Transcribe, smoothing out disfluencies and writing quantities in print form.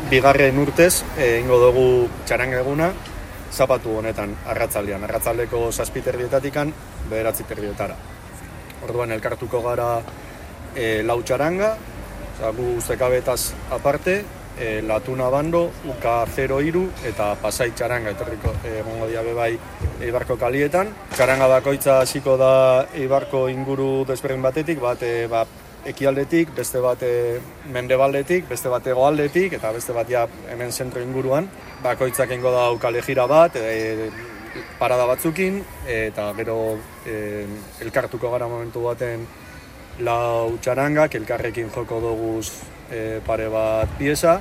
bigarren urtez egingo dugu txaranga eguna zapatu honetan arratzaldean. Arratzaldeko 7:30 9:30. Orduan elkartuko gara 4 txaranga, gu Zekabetaz aparte, Latuna Bando, Uka 03 eta Pasai txaranga egongo dira bai Eibarko kalietan. Txaranga bakoitza hasiko da Eibarko inguru desberdin batetik, bat ekialdetik, beste bat mendebaldetik, beste bat hegoaldetik eta beste bat hemen zentro inguruan. Bakoitzak egingo da kalejira bat, parada batzukin, eta gero elkartuko gara momentu baten 4 txarangak, elkarrekin joko doguz pare bat pieza.